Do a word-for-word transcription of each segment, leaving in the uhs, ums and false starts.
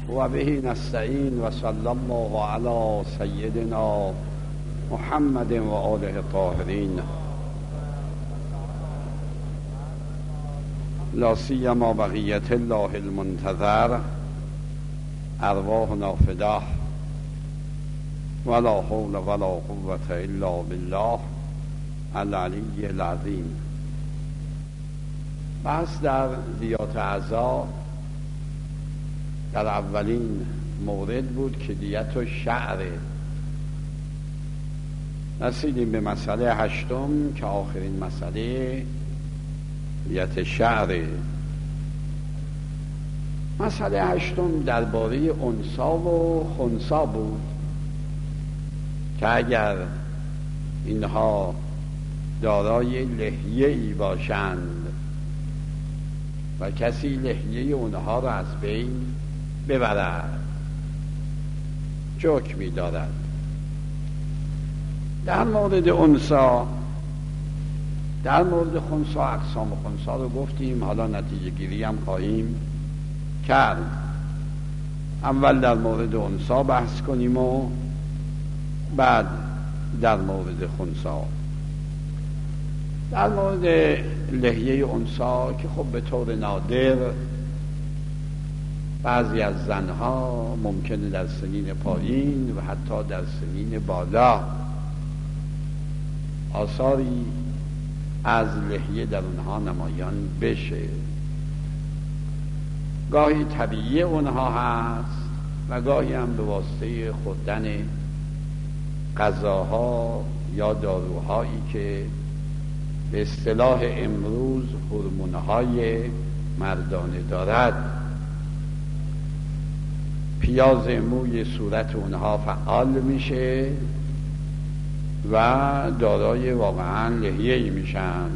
و به نستعین و صلی الله علی سیدنا محمد و آله الطاهرین لا سیما بقیت الله المنتظر ارواحنا فداه ولا حول ولا قوة الا بالله العلی العظیم. بحث در دیات اعضا در اولین مورد بود که دیت و شعره. رسیدیم به مسئله هشتم که آخرین مسئله دیت شعره. مسئله هشتم درباره انثا و خنثا بود که اگر اینها دارای لحیه‌ای باشند و کسی لحیه اونها را از بین ببرد چه حکمی دارد. در مورد انثا، در مورد خنثا اقسام خنثا رو گفتیم، حالا نتیجه گیری هم خواهیم کرد. اول در مورد انثا بحث کنیم و بعد در مورد خنثا. در مورد لحیه انثا که خب به طور نادر بعضی از زنها ممکنه در سنین پایین و حتی در سنین بالا آثاری از لحیه در اونها نمایان بشه. گاهی طبیعی اونها هست و گاهی هم به واسطه خوردن غذاها یا داروهایی که به اصطلاح امروز هورمون‌های مردانه دارد. پیاز موی صورت اونها فعال میشه و دارای واقعا لحیه‌ای میشن.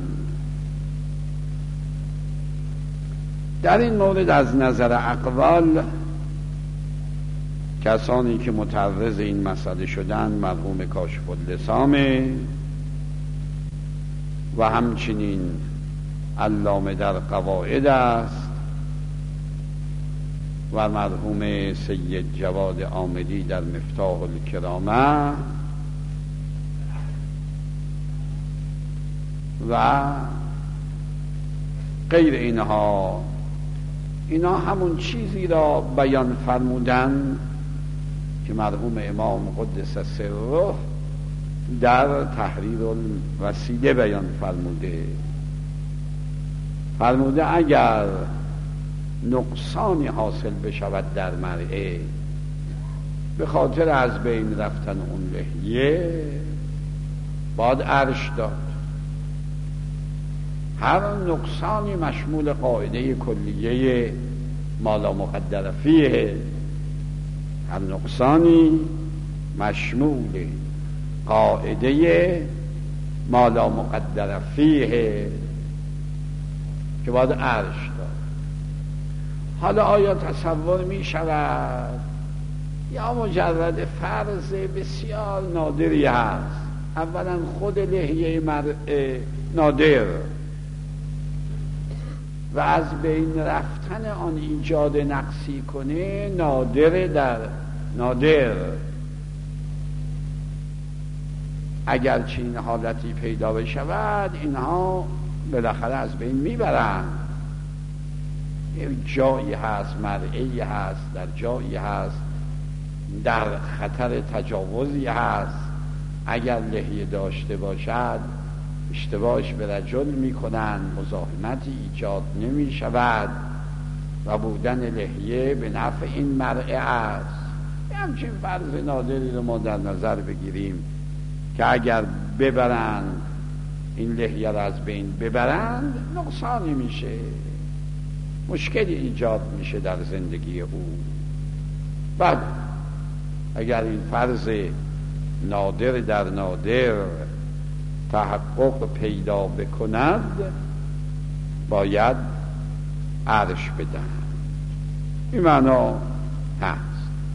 در این مورد از نظر اقوال کسانی که متعرض این مسئله شدن مرحوم کاشف اللسامه و همچنین علامه در قواعد است و مرحوم سید جواد آمدی در مفتاح الکرامه و غیر اینها. اینا همون چیزی را بیان فرمودن که مرحوم امام قدس سره در تحریر الوسیله بیان فرموده. فرموده اگر نقصانی حاصل بشود در مرئه به خاطر از بین رفتن اون لحیه باید عرش داد. هر نقصانی مشمول قاعده کلیه مالا مقدر فیه، هر نقصانی مشمول قاعده مالا مقدر فیه که باید عرش داد. حالا آیا تصور می شود یا مجرد فرض بسیار نادری هست؟ اولا خود لحیه مرء نادر و از بین رفتن آن ایجاد نقصی کنه نادر در نادر. اگر چنین حالتی پیدا بشود اینها بالاخره از بین میبرند. یه جایی هست، مرئی هست، در جایی هست در خطر تجاوزی هست. اگر لحیه داشته باشد اشتباهش به رجل میکنن، مزاحمتی ایجاد نمی شود و بودن لحیه به نفع این مرء است. همچین فرض نادری رو ما در نظر بگیریم که اگر ببرند این لحیه را از بین ببرند نقصانی میشه، مشکلی ایجاد میشه در زندگی او. بعد اگر این فرض نادر در نادر تحقق پیدا بکند باید عرش بدن. این معنا هست.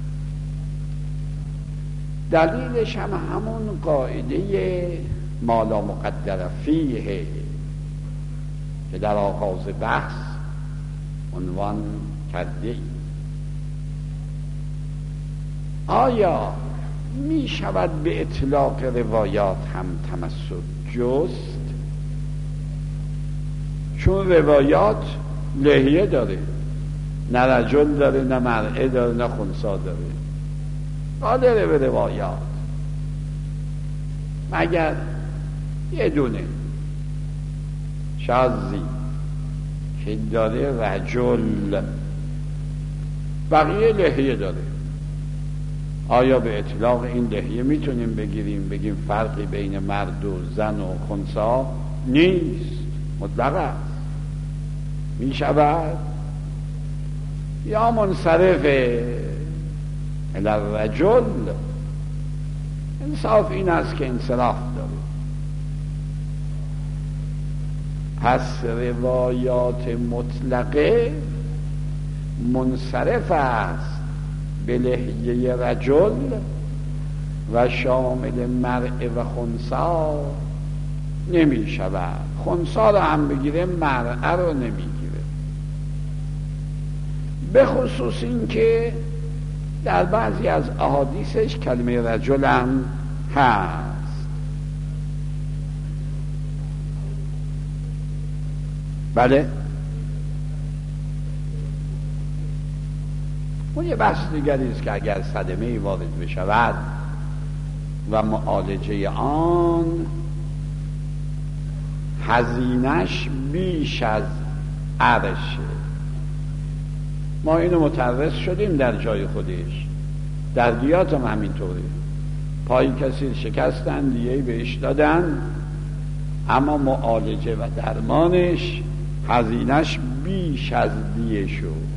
دلیلش هم همون قاعده مالا مقدر فیه که در آغاز بحث عنوان کرده ای. آیا می شود به اطلاق روایات هم تمسک جست؟ چون روایات لحیه داره، نه رجل داره، نه مرعه داره، نه خنثی داره، قادره به روایات، مگر یه دونه شاذی که داره رجل، بقیه لحیه داره. آیا به اطلاق این لحیه میتونیم بگیریم بگیم فرقی بین مرد و زن و خنثی نیست؟ مطلق است. می شود یا منصرف الی الرجل. انصاف این است که انصراف داره. پس روایات مطلقه منصرف است به لحیه رجل و شامل مرء و خنثی نمی شود. خنثی رو هم بگیره، مرء رو نمیگیره. به خصوص این که در بعضی از احادیثش کلمه رجل هم هست. بله، اون یه بحث دیگری است که اگر صدمه وارد بشود و معالجه آن هزینش بیش از عرشه. ما اینو متعرض شدیم در جای خودش، در دیات هم همینطوره. پای کسی شکستن، دیگه بهش دادن، اما معالجه و درمانش هزینش بیش از دیه شد.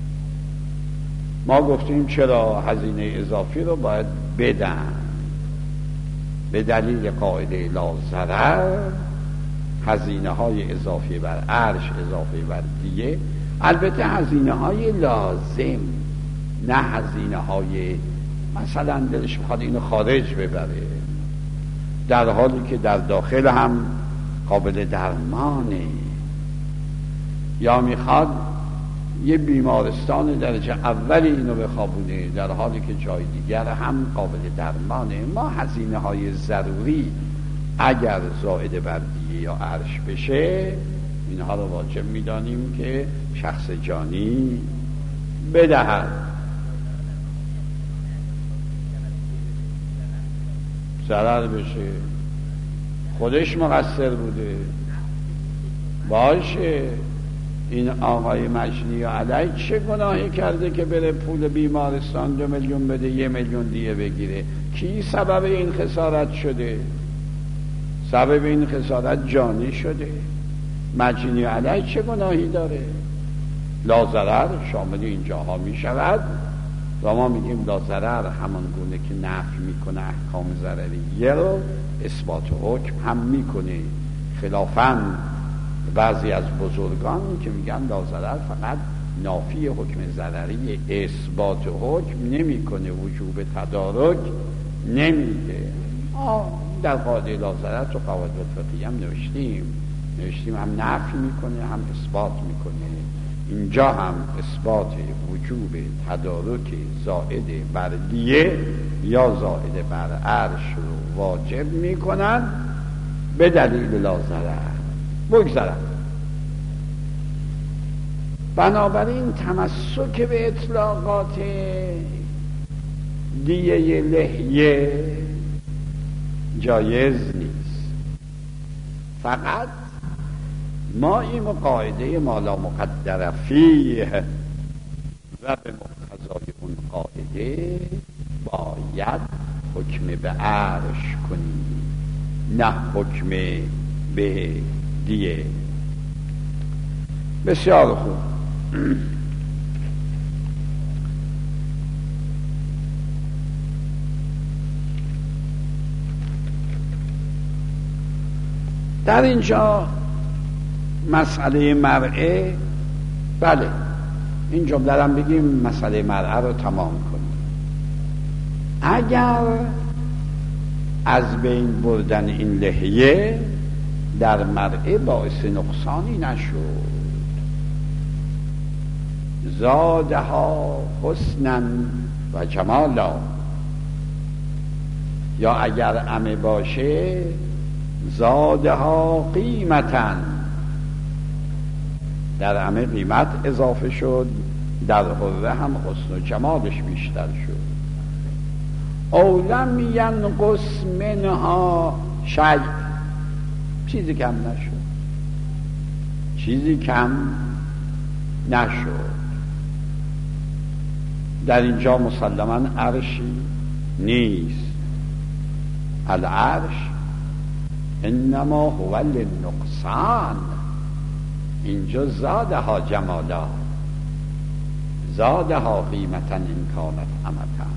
ما گفتیم چرا هزینه اضافی رو باید بدن؟ به دلیل قاعده لا ضرر هزینه های اضافی بر عرش، اضافی بر دیه، البته هزینه های لازم، نه هزینه های مثلا دلش میخواد اینو خارج ببره، در حالی که در داخل هم قابل درمانه، یا میخواد یه بیمارستان درجه اولی اینو بخوابونه در حالی که جای دیگر هم قابل درمانه. ما هزینه های ضروری اگر زائد بر دیه یا عرش بشه، اینها رو واجب میدانیم که شخص جانی بدهد. ضرر بشه، خودش مقصر بوده باشه. این آقای مجنی علیه چه گناهی کرده که بره پول بیمارستان دو میلیون بده، یه میلیون دیه بگیره؟ کی سبب این خسارت شده؟ سبب این خسارت جانی شده. مجنی علیه چه گناهی داره؟ لاضرر شامل اینجاها می شود و ما میگیم لاضرر همان گونه که نفی میکنه احکام ضرریه رو، اثبات حکم هم میکنه. خلافاً بعضی از بزرگان که میگن لاضرر فقط نافی حکم ضرری، اثبات حکم نمیکنه، وجوب تدارک نمیده. ما در قاعده لاضرر تو قواعد فقهی هم نوشتیم نوشتیم هم نفی میکنه هم اثبات میکنه. اینجا هم اثبات وجوب تدارک زائد بر دیه یا زائد بر عرش رو واجب میکنن به دلیل لاضرر. بگذارم. بنابراین تمسک به اطلاقات دیه لحیه جایز نیست. فقط ما این قاعده ما لا مقدر فیه و به مقتضای اون قاعده باید حکم به عرش کنیم، نه حکم به دیه. بسیار خوب. در اینجا مسئله مرعه، بله این جمله رو بگیم مسئله مرعه رو تمام کنیم. اگر از بین بردن این لحیه در مرعه باعث نقصانی نشد، زادها حسنا و جمالا، یا اگر عمه باشه زادها قیمتاً، در عمه قیمت اضافه شد، در حره هم حسن و جمالش بیشتر شد. او لم ینقص منها شیء، چیزی کم نشد، چیزی کم نشد. در اینجا مسلماً عرشی نیست. العرش انما هو للنقصان، اینجا زادها جمالا، زادها قیمتا ان کانت امتا.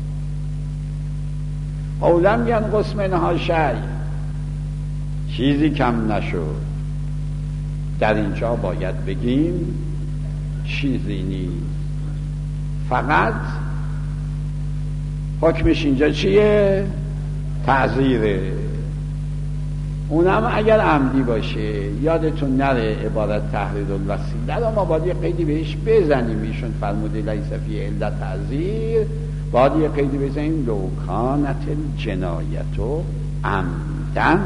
او لم ینقص منها شیء، چیزی کم نشد. در اینجا باید بگیم چیزی نیست، فقط حکمش اینجا چیه؟ تعزیره. اونم اگر عمدی باشه. یادتون نره عبارت تحریر الوسیله رو ما باید یه قیدی بهش بزنیم. ایشون فرموده لیس فی علت تعزیر، باید یه قیدی بزنیم لو کانت الجنایت عمدن،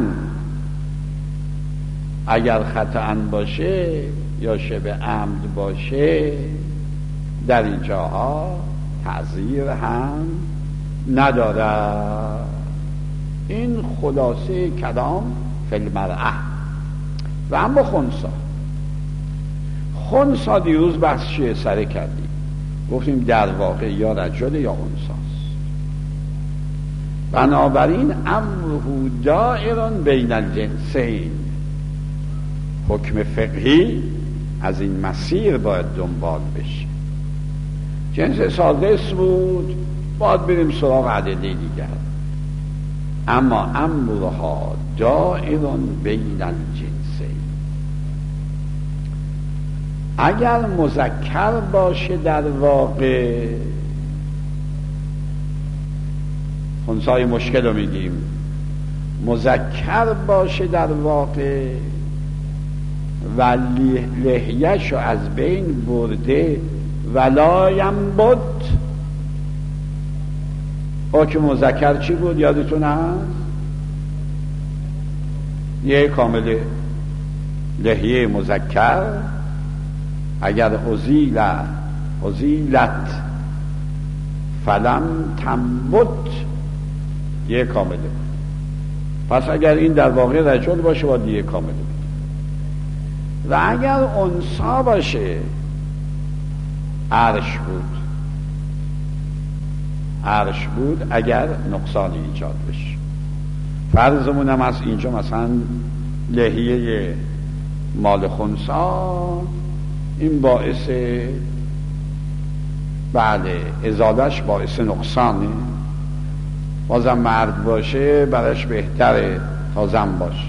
اگر خطأ باشه یا شبه عمد باشه در اینجاها تعزیر هم نداره. این خلاصه کلام فی المرأة. و اما خنثی، خنثی دیروز بحث چیه سره کردیم، گفتیم در واقع یا رجل یا انثاست. بنابراین امره دائر بین الجنسین، حکم فقهی از این مسیر باید دنبال بشه. جنس سادس بود، باید بریم سراغ عدده دیگر. اما امرها دائر بین الجنسین، اگر مذکر باشه در واقع، خنثی مشکل رو میگیم، مذکر باشه در واقع و لحیه‌ش رو از بین برده ولا ینبت. حکم مذکر چی بود یادتون هست؟ یه کامل لحیه مذکر اگر ازیل ازیلت فلم تنبت یه کامله. پس اگر این در واقع رجل باشه باید یه کامله بود. و اگر انثی باشه عرش بود، عرش بود اگر نقصانی ایجاد بشه. فرضمون هم از اینجا مثلا لحیه مال خنثی، این باعث بله ازالش باعث نقصانه. بازم مرد باشه برایش بهتره تا زن باشه.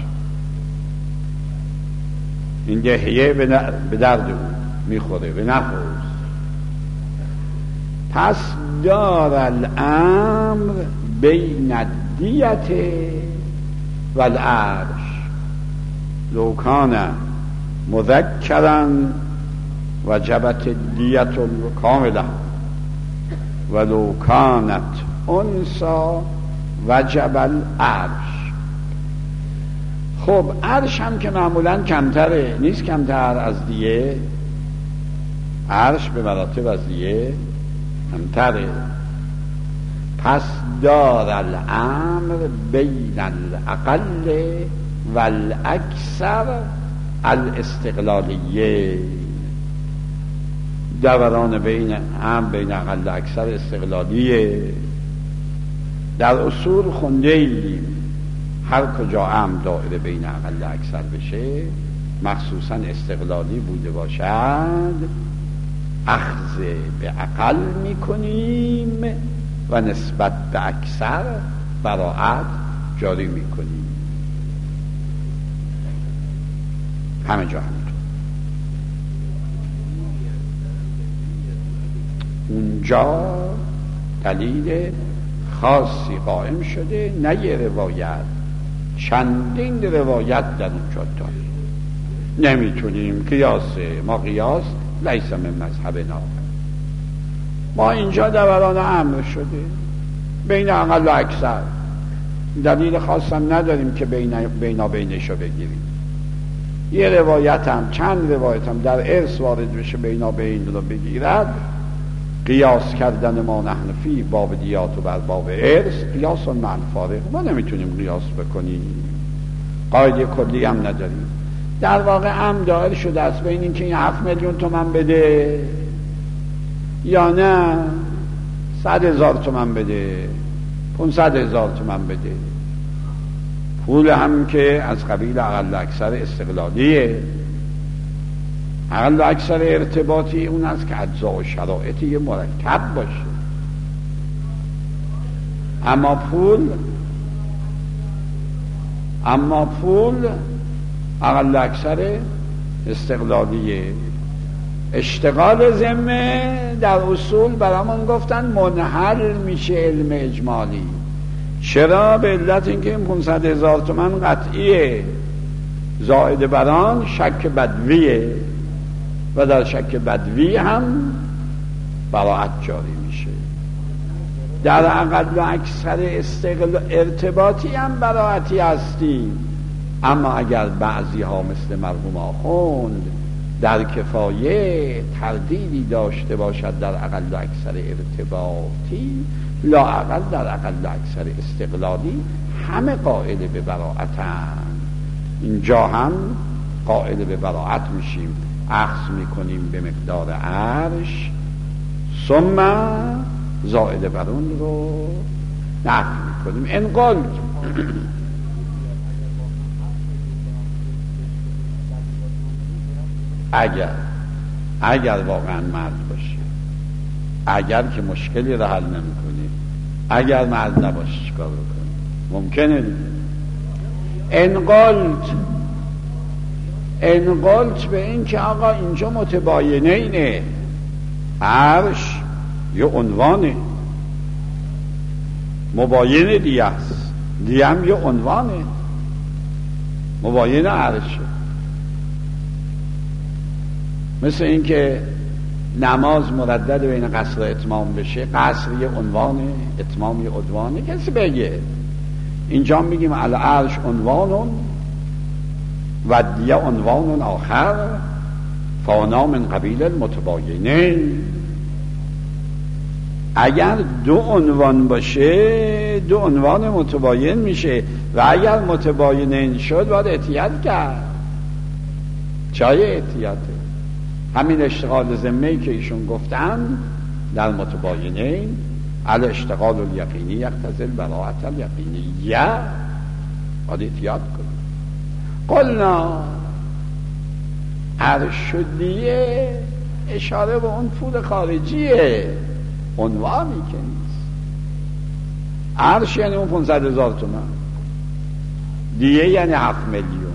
این لحیه به درد او میخوره، به نفع اوست. پس دار الامر بین الدیت و العرش، لو کان مذکرا وجبت الدیت کاملا ولو کانت انثی وجب العرش. خب عرش هم که معمولا کمتره، نیست کمتر از دیه، عرش به مراتب از دیه کمتره. پس دار الامر بین الاقل و الاکثر الاستقلالیه، دوران بین هم بین اقل و اکثر استقلالیه. در اصول خونده ایم هر کجا هم دائره بین اقل و اکثر بشه، مخصوصا استقلالی بوده باشد، اخذ به اقل میکنیم و نسبت به اکثر براعت جاری میکنیم. همه جا همینطور. اونجا دلیل خاصی قائم شده، نه یه روایت، چندین روایت در اونجا داریم. نمیتونیم قیاس، ما قیاس لیس من مذهبنا. ما اینجا دوران امر شده بین اقل و اکثر، دلیل خاصم نداریم که بینا بینشو بگیریم. یه روایت هم چند روایت هم در ارث وارد بشه بینا بین رو بگیرد، قیاس کردن ما نحن فی باب دیات و بر باب ارث قیاس مع الفارق. ما نمیتونیم قیاس بکنیم، قاعده کلی هم نداریم. در واقع هم دایر شده است بین این که این هفت میلیون تومن بده یا نه صد هزار تومن بده، پونصد هزار تومن بده. پول هم که از قبیل اقل اکثر استقلالیه، اقل اکثر ارتباطی اون است که اجزا و شرایط یه مرکب باشه. اما پول اما پول اقل اکثر استقلالیه. اشتغال ذمه در اصول برامون گفتن منحل میشه علم اجمالی. چرا؟ به علت اینکه این پونصد هزار تومن قطعیه، زائد بران شک بدویه و در شک بدوی هم براعت جاری میشه. در اقل و اکثر استقلال ارتباطی هم براعتی هستی. اما اگر بعضی ها مثل مرحوم آخوند در کفایه تردیدی داشته باشد در اقل و اکثر ارتباطی، لا اقل در اقل و اکثر استقلالی همه قائل به براعتن. اینجا هم قائل به براعت میشیم، اخذ میکنیم به مقدار عرش، ثم زائد بر اون رو نفی میکنیم. انقل اگر اگر واقعا مرد باشه، اگر که مشکلی رو حل نمیکنی، اگر مرد نباشه چیکار بکنی؟ ممکنه دیگه. انقلت انقلت به این که آقا اینجا متباینه اینه، عرش یه عنوانه، مباینه دیه است، دیه هم یه عنوانه، مباینه عرشه. مثل این که نماز مردد بین قصر و اتمام بشه، قصر یه عنوانه، اتمام یه عنوانه. کسی بگه اینجا میگیم العرش عنوانون و دیه عنوانون آخر فانا من قبیل المتباینه. اگر دو عنوان باشه دو عنوان متباین میشه و اگر متباینین شد باید احتیاط کرد. چای احتیاطه؟ همین اشتغال ذمه‌ای که ایشون گفتن در متباینین، علی اشتغال الیقینی یقتضی البراءة الیقینیه، باید احتیاط کنیم. قلنا عرش شدیه اشاره به اون پول خارجیه، عنوانی که نیست. عرش یعنی اون پونصد هزار تومن، دیه یعنی هفت میلیون.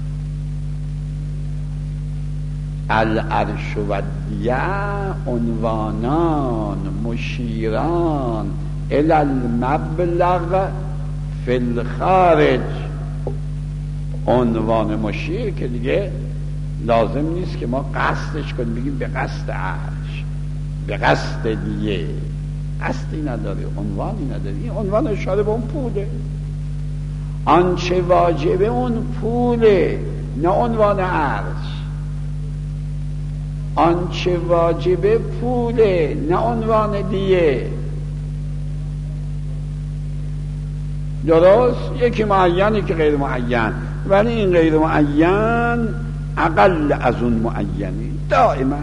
العرش و دیه عنوانان مشیران الی المبلغ فی الخارج. عنوان مشیر که دیگه لازم نیست که ما قصدش کنیم، بگیم به قصد عرش، به قصد دیه، قصدی نداره، عنوانی نداره. این عنوان اشاره به اون پوله، آنچه واجبه اون پوله، نه عنوان عرش. آنچه واجبه پوله، نه عنوان دیه. درست؟ یکی معینی که غیر معین، ولی این غیر معین اقل از اون معینی. دائما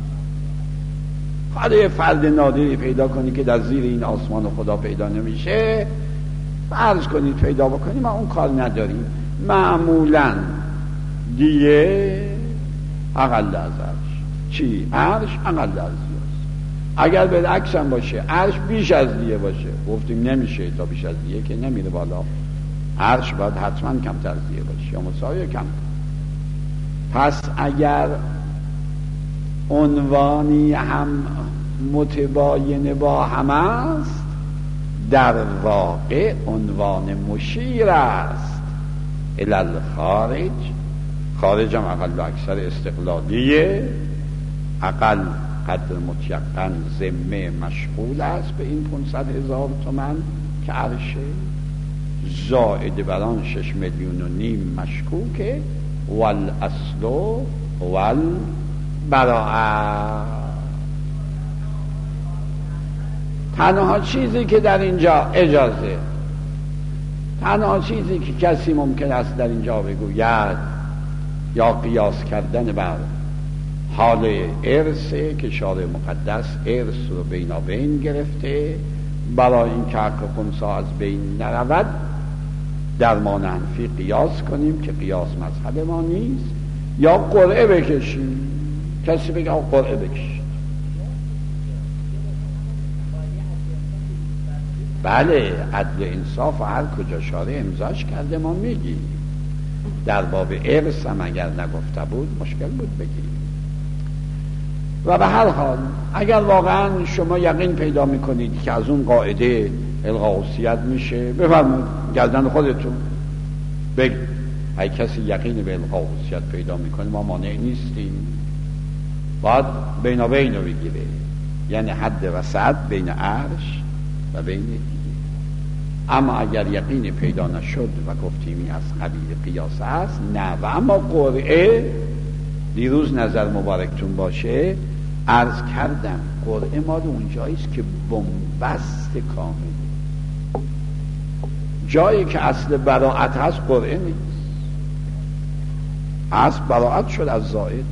خواهد یه فرد نادری پیدا کنی که در زیر این آسمان خدا پیدا نمیشه، فرض کنید پیدا بکنیم، ما اون کار نداریم. معمولا دیه اقل از عرش. چی؟ عرش اقل از دیه. اگر بالعکس هم باشه عرش بیش از دیه باشه، گفتیم نمیشه تا بیش از دیه که نمیره بالا، عرش باید حتما کمتر از دیه باشه یا مساوی کم. پس اگر عنوانی هم متباین با هم است، در واقع عنوان مشیر است الی الخارج. خارج هم اقل و اکثر استقلالیه، اقل قدر متیقن ذمه مشغول است به این پونصد هزار تومن که عرشه. زائد بران شش میلیون و نیم مشکوکه. والاصل والبراءه. تنها چیزی که در اینجا اجازه، تنها چیزی که کسی ممکن است در اینجا بگوید یا قیاس کردن بر حال ارثه که شارع مقدس ارث رو بینابین گرفته برای این که حق خنثی از بین نرود در ما منفی قیاس کنیم که قیاس مذهب ما نیست، یا قرعه بکشیم. کسی بگه قرعه بکشید. بله، عدل انصاف و هر کجا شارع امضاش کرده ما میگیم. در باب ارث هم اگر نگفته بود مشکل بود بگیم. و به هر حال اگر واقعا شما یقین پیدا میکنید که از اون قاعده الغاء وصیت میشه، بفرمایید گردن خودتون بگید. اگه کسی یقین به الغاء وصیت پیدا میکنه ما مانع نیستیم، باید بینابین رو بگیره، یعنی حد وسط بین عرش و بین دیگه. اما اگر یقین پیدا نشد و گفتیم از قبیل قیاس است، نه. و اما قرعه، دیروز نظر مبارکتون باشه عرض کردم قرعه مال اونجاییست که بنبست کامل، جایی که اصل براعت هست قرعه نیست. اصل براعت شد از زائد.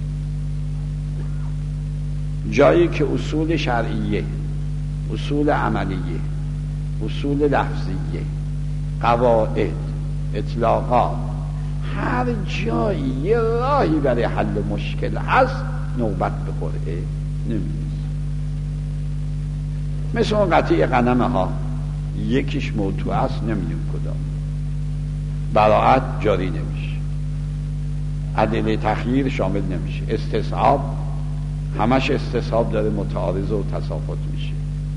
جایی که اصول شرعیه، اصول عملیه، اصول لفظیه، قواعد، اطلاقات، هر جایی یه راهی برای حل مشکل هست نوبت به قرعه نمیرسه. مثل اون قطعه غنمه ها یکیش موضوع است، نمیدونم کدام، براعت جاری نمیشه، ادله تخییر شامل نمیشه، استصحاب همش استصحاب داره متعارض و تساقط میشه،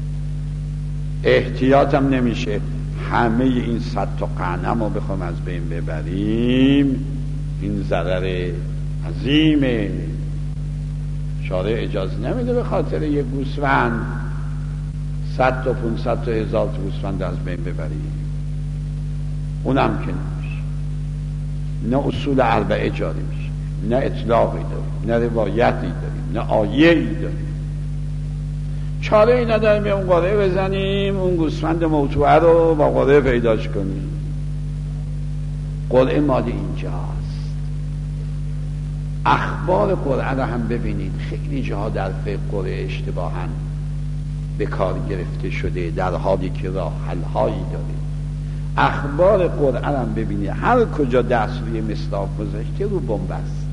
احتیاط هم نمیشه. همه این صد تا غنم رو بخوام از بین ببریم این ضرر عظیمه. شارع اجازه نمیده به خاطر یک گوسفند صد تا پونصد تا هزار تا گوسفند از بین ببریم، اونم که نمیشه. نه اصول اربعه جاری میشه، نه اطلاقی داریم، نه روایتی داریم، نه آیه‌ای داریم. چاره ای نداریم اون قرعه بزنیم اون گوسفند موتوعه رو با قرعه پیداش کنیم. قرعه مال اینجاست. اخبار قرعه رو هم ببینید، خیلی جاها در فقه قرعه اشتباهاً به کار گرفته شده در حالی که راه حل‌هایی داره. اخبار قرعه رو هم ببینید، هر کجا دست روی مصداق گذاشته رو بنبست،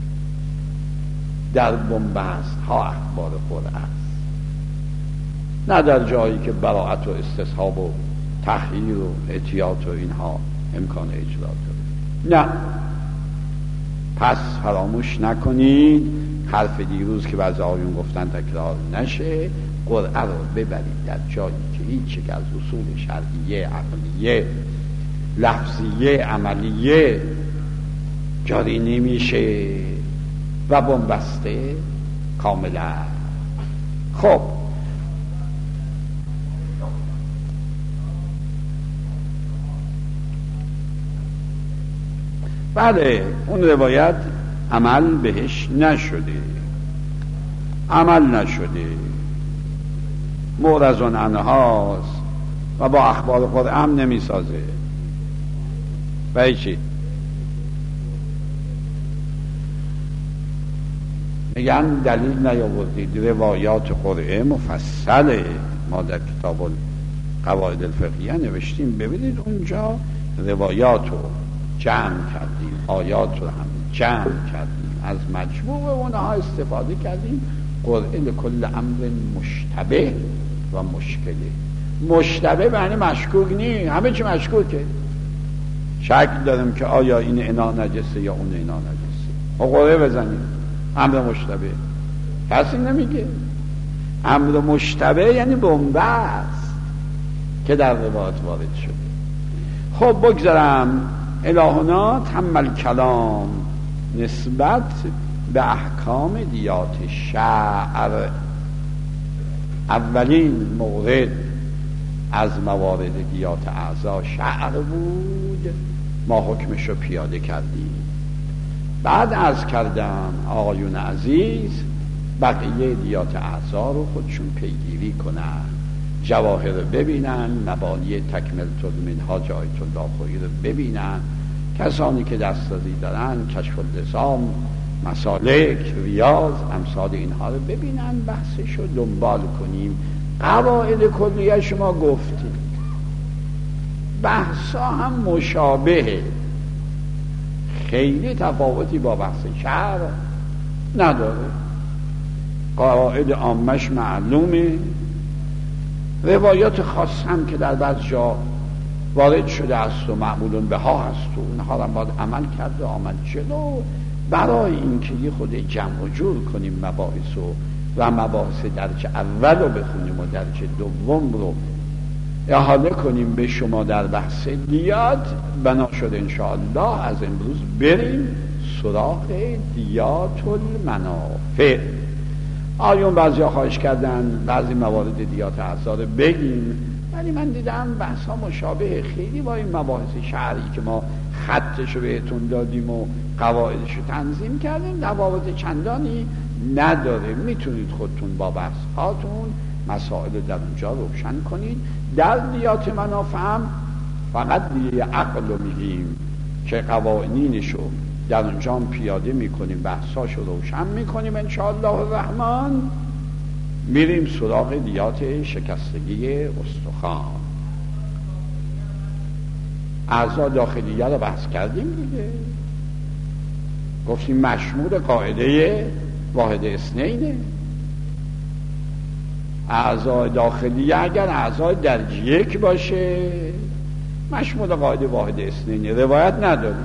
در بنبست ها اخبار قرعه است، نه در جایی که براعت و استصحاب و تحریر و احتیاط و اینها امکان اجرا داره. نه. پس فراموش نکنید حرف دیروز که بعضی آیون گفتن تکرار نشه، قرعه رو ببرید در جایی که هیچ یک از اصول شرعیه، عقلیه، لفظیه، عملیه جاری نمیشه و بنبسته کاملا. خب بله، اون روایت عمل بهش نشده، عمل نشده، معرض عنهاست و با اخبار قرآن هم نمی سازه. و چی؟ میگن دلیل نیاوردید، روایات قرآن مفصله، ما در کتاب قواعد الفقهیه نوشتیم، ببینید اونجا روایات رو جمع کردیم، آیات رو هم جمع کردیم، از مجموع اونها استفاده کردیم. قرعه لکل امر مشتبه و مشکله. مشتبه معنی مشکوک نی، همه چی مشکوکه، شک داریم که آیا این انا نجسه یا اون انا نجسه، و قرعه بزنیم امر مشتبه. کسی نمیگه. امر مشتبه یعنی بنبست که در روایات وارد شده. خب بگذارم الهنا تم الکلام نسبت به احکام دیات شعر. اولین مورد از موارد دیات اعضا شعر بود، ما حکمش رو پیاده کردیم. بعد عرض کردم آقایون عزیز بقیه دیات اعضا رو خودشون پیگیری کنن، جواهر رو ببینن، مبانی تکملة المنهاج آیت الله خویی رو ببینن، کسانی که دسترسی دارن کشف اللسان، مسالک، ریاض، امثال اینها رو ببینن، بحثش رو دنبال کنیم. قواعد کلیه شما گفتیم، بحثا هم مشابهه، خیلی تفاوتی با بحث شعر نداره، قواعد عامش معلومه، روایات خاص هم که در بعض جا وارد شده است و معمولون به ها هست و اونها هم باید عمل کرده آمد جلو، برای اینکه یه خود جمع و جور کنیم مباحث و و مباحث درجه اول رو بخونیم و درجه دوم رو احاله کنیم به شما در بحث دیات. بنا شد انشاءالله از امروز بریم سراغ دیات المنافع. آیون بعضی ها خواهش کردن بعضی موارد دیات اعضا رو بگیم، ولی من دیدم بحث ها مشابه خیلی با این مباحث شعری که ما خطش رو بهتون دادیم و قواعدش رو تنظیم کردیم روابط چندانی نداره. میتونید خودتون با بحث هاتون مسائل در اونجا روشن کنید. در دیات منافع هم فقط دیگه عقل رو میگیم که قوانینش رو در اونجا هم پیاده میکنیم، بحثاش رو روشن میکنیم انشاءالله الرحمن. میریم سراغ دیات شکستگی استخوان. اعضا داخلیه رو بحث کردیم دیگه، گفتیم مشمول قاعده واحد اثنینه. اعضای داخلیه اگر اعضای درجه یک باشه مشمول قاعده واحد اثنینه، روایت نداریم.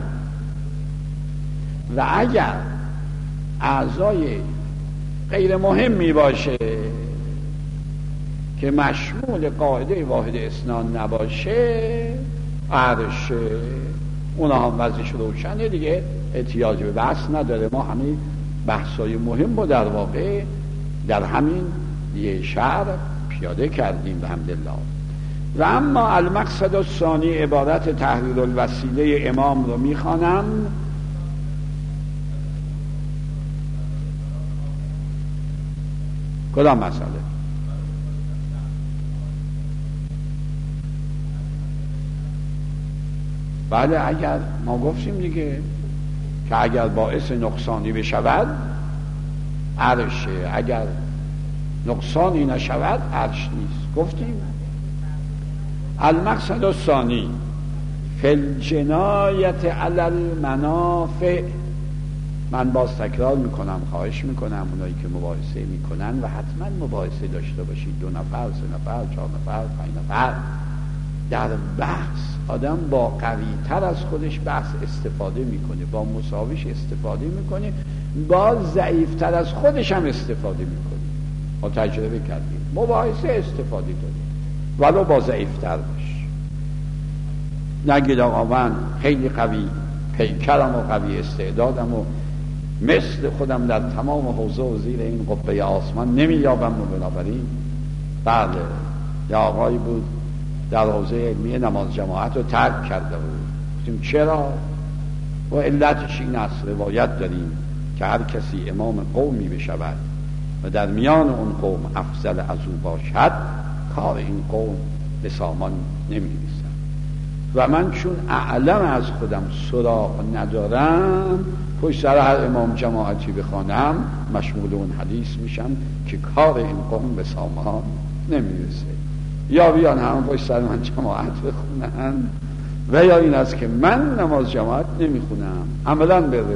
و اگر اعضای غیر مهمی باشه که مشمول قاعده واحد اثنان نباشه عرشه، اونا هم وضعش روشنه دیگه، احتیاج به بحث نداره. ما همه بحثای مهم رو در واقع در همین یه شعر پیاده کردیم بحمدالله. و اما المقصد الثانی عبارت تحریر الوسیله امام رو میخوانم. کدام مسئله؟ بله اگر ما گفتیم دیگه که اگر باعث نقصانی بشود عرشه، اگر نقصانی نشود عرش نیست. گفتیم المقصد الثانی فی الجنایت علی المنافع. من باز تکرار میکنم، خواهش میکنم اونایی که مباحثه میکنن و حتما مباحثه داشته باشید، دو نفر، سه نفر، چهار نفر، پنج نفر، در بحث آدم با قوی تر از خودش بحث استفاده میکنه، با مساویش استفاده میکنه، با ضعیف تر از خودش هم استفاده میکنه. ما تجربه کردیم مباحثه استفاده داریم ولو با ضعیف تر باش. نگید آقا من خیلی قوی پیکرم و قوی استعدادم و مثل خودم در تمام حوزه و زیر این قبه آسمان نمییابم و بنابراین. بله یه آقایی بود در حوزه علمی نماز جماعت رو ترک کرده بود. گفتیم چرا؟ و علتش این است روایت داریم که هر کسی امام قومی بشود و در میان اون قوم افضل از او باشد کار این قوم به سامان نمی‌رسد. و من چون اعلم از خودم سراغ ندارم پشت سر هر امام جماعتی بخوانم مشمول اون حدیث میشم که کار این قوم به سامان نمیرسه. یا بیان هم پشت سر من جماعت بخونن و یا این است که من نماز جماعت نمیخونم عملا به روایت.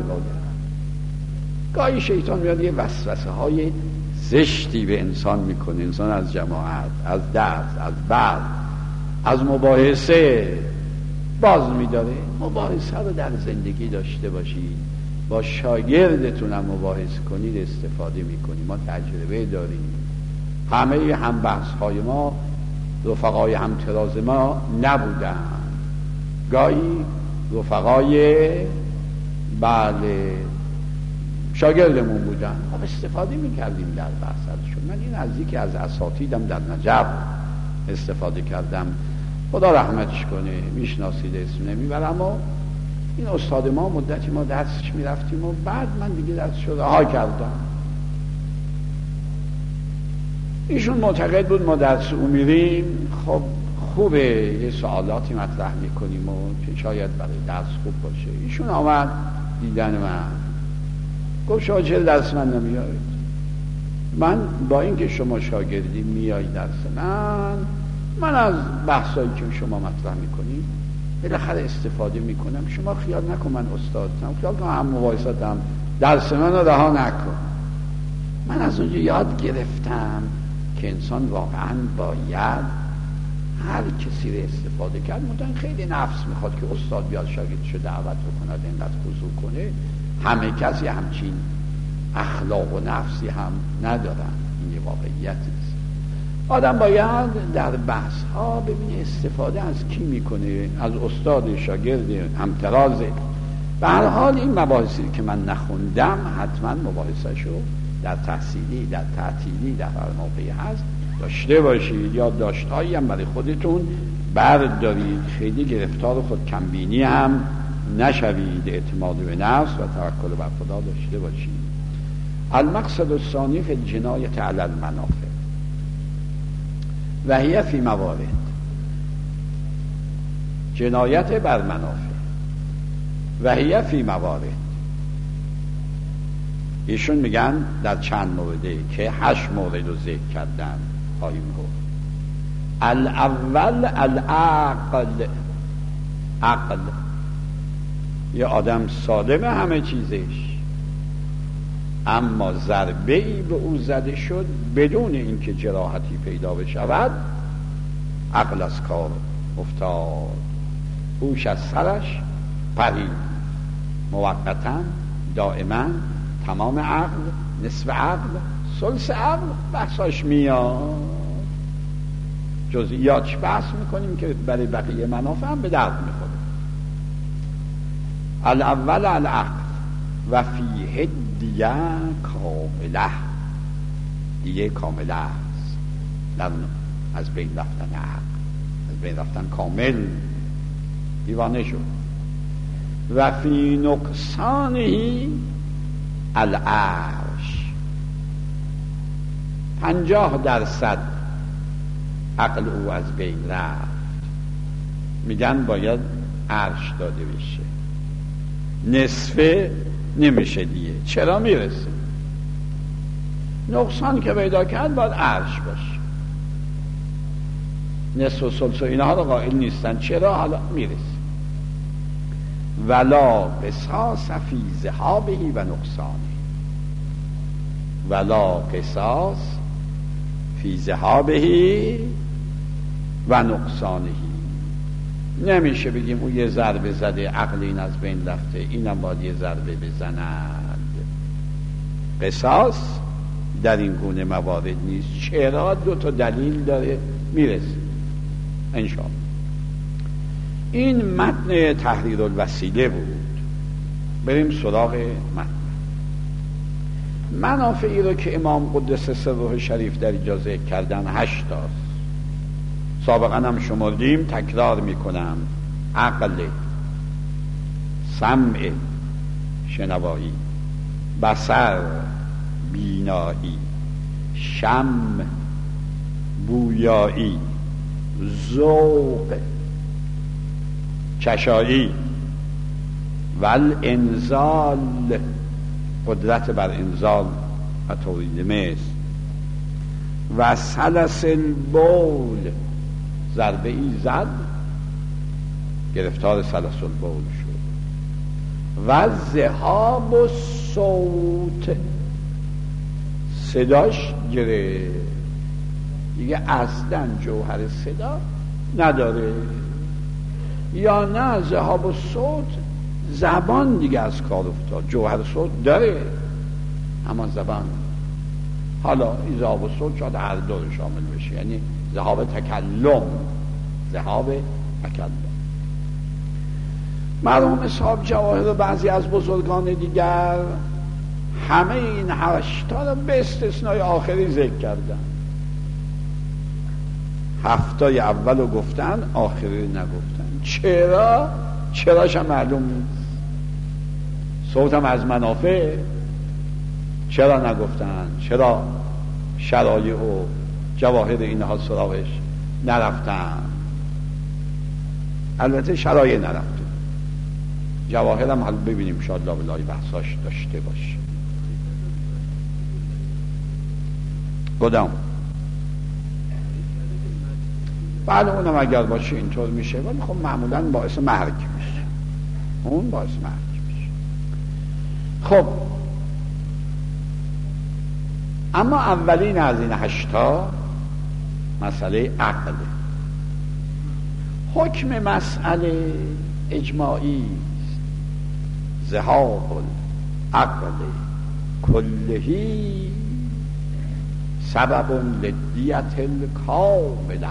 گاهی شیطان میاد یه وسوسه های زشتی به انسان میکنه، انسان از جماعت، از درس، از بعد، از مباحثه باز میداره. مباحثه رو در زندگی داشته باشید، با شاگردتون هم مباحثه کنید، استفاده میکنید. ما تجربه داریم، همه هم بحث های ما رفقای همتراز ما نبودن، گاهی رفقای بله شاگردمون بودن، ما استفاده میکردیم در بحث ازشون. من این از یکی از اساتیدم در نجف استفاده کردم، خدا رحمتش کنه، میشناسید اسم نمیبرم. و این استاد ما مدتی ما درسش میرفتیم و بعد من دیگه درسش رو رها کردم. ایشون معتقد بود ما درس او میریم، خب خوبه یه سوالاتی مطرح میکنیم و که شاید برای درس خوب باشه. ایشون آمد دیدن من، گفت شما چرا درس من نمیارید؟ من با اینکه شما شاگردی میای درس من من از بحثایی که شما مطرح میکنید بالاخره استفاده میکنم. شما خیال نکن من استادم، خیال کن هم مباحثاتم، درس من رو رها نکن. من از اونجا یاد گرفتم که انسان واقعا باید هر کسی رو استفاده کرد. مدن خیلی نفس میخواد که استاد بیاد شاگردشو دعوت بکند، اینقدر خضوع کنه. همه کسی همچین اخلاق و نفسی هم ندارن، این یه واقعیتی است. آدم باید در بحث ها ببینه استفاده از کی میکنه، از استاد، شاگرد، همترازه. به هر حال این مباحثی که من نخوندم حتما مباحثشو در تحصیلی، در تعطیلی، در هر موقعی هست داشته باشید، یا داشتهایی هم برای خودتون بردارید. خیلی گرفتار خود کمبینی هم نشوید، اعتماد به نفس و توکل بر خدا داشته باشید. المقصد الثانی فی الجنایة علی المنافع و هی فی موارد، جنایت بر منافع و هی فی موارد. ایشون میگن در چند مورده که هشت مورد رو ذکر کردن خواهیم گفت. الاول العقل، عقل. یه آدم سالم همه چیزش، اما ضربه ای به او زده شد بدون اینکه جراحتی پیدا بشود، عقل از کار افتاد، هوش از سرش پرید. موقتا، دائما، تمام عقل، نصف عقل، ثلث عقل بحثاش میاد. جزئیاتش بحث میکنیم که برای بقیه منافع هم به درد میخوره. الاول العقل و فیه دیه کامله، دیه کامله است در از بین رفتن عقل، از بین رفتن کامل، دیوانه شد. و فی نقصانه العرش، پنجاه درصد عقل او از بین رفت، میگن باید عرش داده بشه. نصفه نمیشه دیگه، چرا میرسه؟ نقصان که پیدا کرد باید عرش باشه. نصف و ثلث و اینها رو قائل نیستن، چرا؟ حالا میرسه. ولا قصاص فی ذهابه و نقصانه، ولا قصاص فی ذهابه و نقصانه. نمیشه بگیم او یه ضربه زده عقل این از بین رفته، اینم باید یه ضربه بزند. قصاص در این گونه موارد نیست. چرا؟ دو تا دلیل داره، میرسه انشاءالله. این متن تحریر الوسیله بود. بریم سراغ متن. منافعی رو که امام قدس سره شریف در اینجا ذکر کردن هشت تاست. سابقا هم شمردیم، تکرار میکنم. عقل، سمع شنوایی، بصر بینایی، شم بویایی، ذوق چشایی، والانزال قدرت بر انزال و تولید مثل، و سلسل بول ضربه ای زد گرفتار سلسل بول شد، و ذهاب و صوت صداش گرفت دیگه، اصلا جوهر صدا نداره. یا نه ذهاب و صوت، زبان دیگه از کار افتاد. جوهر صوت داره اما زبان، حالا این ذهاب و صوت شاید هر دو رو شامل بشه، یعنی ذهاب تکلم، ذهاب تکلم. مرحوم صاحب جواهر و بعضی از بزرگان دیگر همه این هشتا رو به استثنای آخری ذکر کردن. هفتای اول رو گفتن، آخری رو نگفتن. چرا؟ چراش هم معلوم نیست. صوتم از منافع چرا نگفتن؟ چرا شرایع و جواهر اینها سراغش نرفتن؟ البته شرایع نرفته، جواهر هم حالا ببینیم شاید لابلای بحثاش داشته باشه. کدام؟ بله اونم اگر باشه اینطور میشه، ولی خب معمولا باعث مرگ میشه، اون باعث مرگ میشه. خب اما اولین از این هشتا مسئله عقل. حکم مسئله اجماعی است. ذهاب العقل کلهی سبب لدیت الکامله.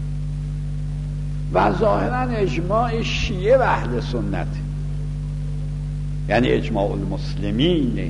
و ظاهرا اجماع شیعه و اهل سنت، یعنی اجماع المسلمینه،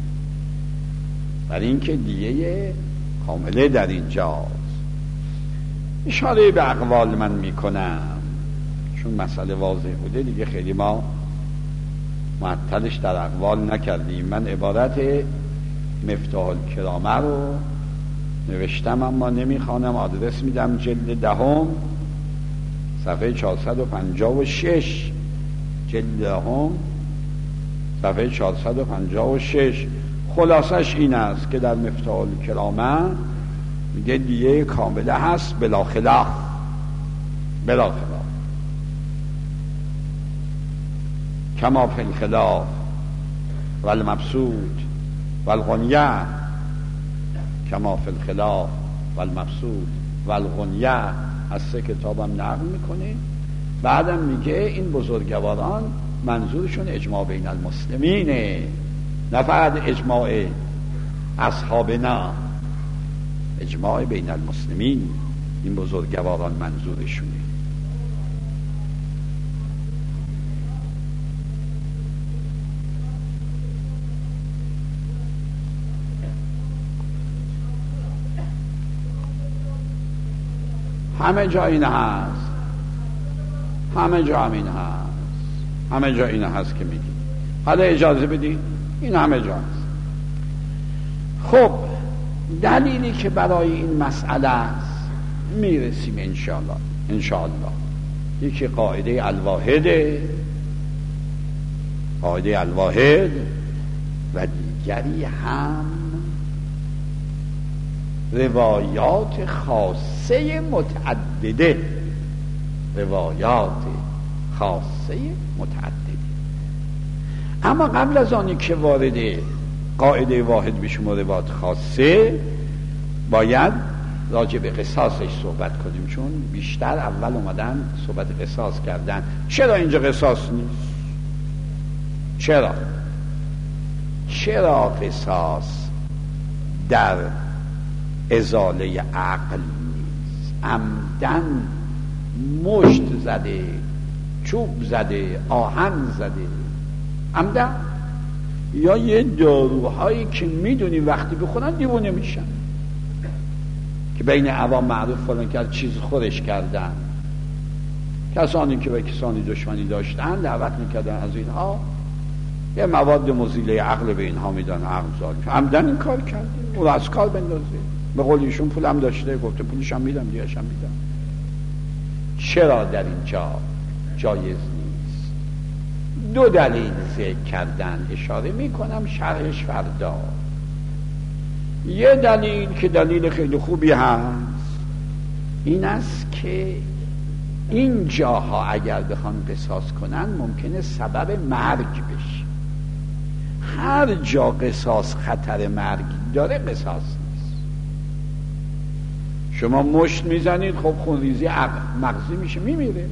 برای اینکه دیه کامله در اینجاست. اشاره به اقوال من میکنم چون مسئله واضح بوده دیگه، خیلی ما معطلش در اقوال نکردیم. من عبارت مفتاح الکرامه رو نوشتم اما نمیخوانم، آدرس میدم جلد دهم صفحه چهارصد و پنجاه و شش، جلد دهم صفحه چهارصد و پنجاه و شش. خلاصش این است که در مفتاح الکرامه میگه دیه کامله هست بلا خلاف، بلا خلاف، کما فی الخلاف و المبسوط و الغنیه، کما فی الخلاف و المبسوط و الغنیه. از سه کتابم نقل میکنه. بعدم میگه این بزرگواران منظورشون اجماع بین المسلمینه، نه فقط اجماع اصحابنا، اجماع بین المسلمین. این بزرگواران منظورشونه. همه جا این هست، همه جا این هست، همه جا این هست که میگی. حالا اجازه بدی این همه جا هست. خب دلیلی که برای این مسئله است میرسیم انشاءالله. انشاءالله یکی قاعده الواحده، قاعده الواحد، و دیگری هم روایات خاصه متعدده، روایات خاصه متعدده. اما قبل از آنی که وارد قاعده واحد بشیم و روایات خاصه، باید راجع به قصاصش صحبت کنیم، چون بیشتر اول اومدن صحبت قصاص کردن. چرا اینجا قصاص نیست؟ چرا؟ چرا قصاص در ازاله عقل نیست؟ عمدن مشت زده، چوب زده، آهن زده، عمدن، یا یه داروهایی که میدونی وقتی بخورن دیوونه میشن، که بین عوام معروف فلان کرد چیز خورش کردن. کسانی که به کسانی دشمنی داشتن دعوت میکردن از اینها، یه مواد مزیله عقل به اینها میدن، عقل ظالم. عمدن این کار کردیم، او از کار بندازه. به قول ایشون پولم داشته، گفته پولش هم میدم، دیگرش هم میدم. چرا در اینجا جایز نیست؟ دو دلیل ذکر کردن، اشاره میکنم شرحش فردا. یه دلیل که دلیل خیلی خوبی هست این است که این جاها اگر بخوان قصاص کنن ممکنه سبب مرگ بشه. هر جا قصاص خطر مرگ داره قصاص نیست. شما مشت میزنید، خب خونریزی مغزی میشه، میمیره.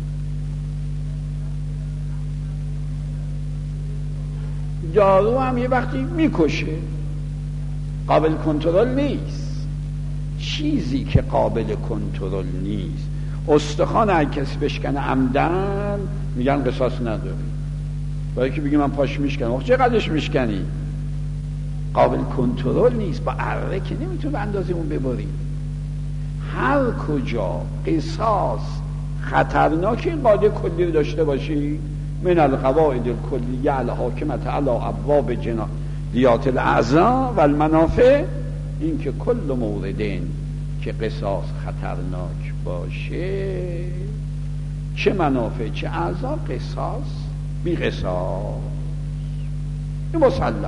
دارو هم یه وقتی میکشه، قابل کنترل نیست. چیزی که قابل کنترل نیست، استخوان هر کسی بشکنه عمدن میگن قصاص نداری. برای که بگی من پاش میشکنم، چه قدرش میشکنی؟ قابل کنترل نیست. با اره که نمیتونی به اندازه اون ببری. هر کجا قصاص خطرناک این قاعده کلی رو داشته باشی، من القواعد الکلیه الحاکمه علی ابواب جنایات الاعضاء و المنافع، این که کل موردین که قصاص خطرناک باشه، چه منافع چه اعضا، قصاص بی قصاص، این مسلم.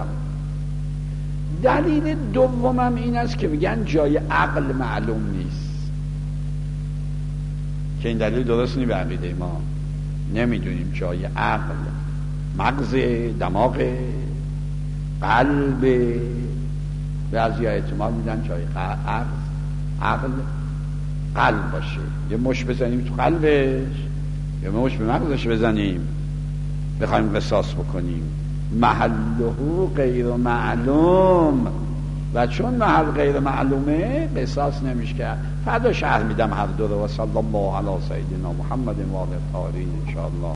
دلیل دومم این است که میگن جای عقل معلوم نیست، که این دلیل درست نی به عقیده ما، نمیدونیم جای عقل، مغز، دماغ، قلب، بعضی احتمال میدن جای عقل عقل قلب باشه، یه مش بزنیم تو قلبش، یه مش به مغزش بزنیم بخوایم قصاص بکنیم. محله غیر معلوم و چون محل غیر معلومه قصاص نمیشه کرد. فردا شرح میدم هر دو رو. و صلی الله علی سیدنا محمد و آله الطاهرین ان شاء الله.